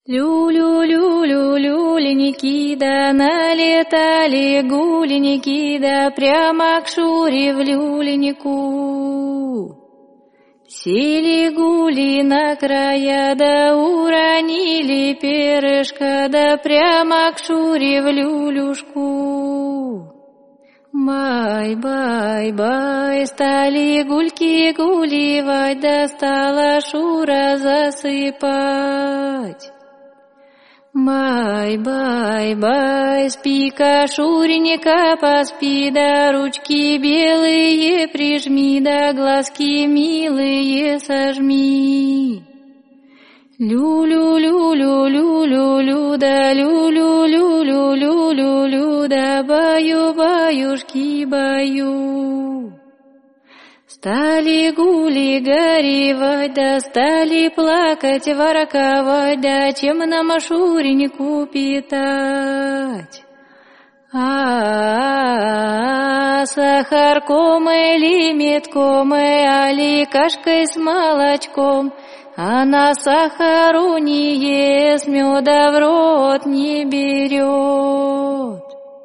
Люленики, да налетали гуленики, да прямо к Шуре в люленику. Сели гули на края, да уронили перышко, да прямо к Шуре в люлюшку. Бай-бай-бай, стали гульки гуливать, да стала Шура засыпать. Бай-бай-бай, спи-ка, Шуренька, поспи, да ручки белые прижми, да глазки милые сожми. Лю-лю-лю-лю-лю-лю-лю, да лю-лю-лю-лю-лю-лю-лю, да баю-баюшки баю. Стали гули горевать, да стали плакать, ворковать, да чем нам Шуреньку питать? Сахарком или медком, али кашкой с молочком, она сахару не ест, меда в рот не берет.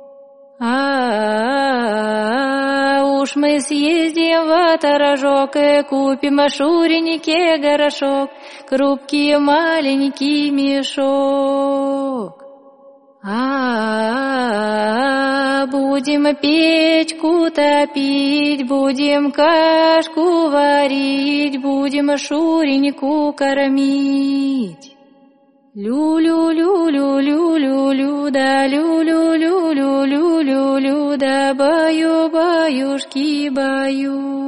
Уж мы съездим в Торожок и купим Шуреньке горошок, крупкий маленький мешок. Будем печку топить, будем кашку варить, будем Шуреньку кормить. Лю-лю-лю-лю-лю-лю-лю, да лю-лю-лю-лю-лю-лю-лю, да баю-баюшки баю.